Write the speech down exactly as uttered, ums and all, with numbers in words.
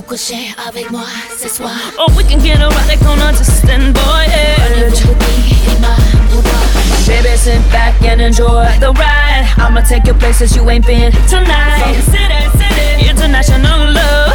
coucher avec moi ce soir. Oh, we can get erotic on a distant voyage. Baby, sit back and enjoy the ride. I'ma take you places you ain't been tonight. City, city, international love.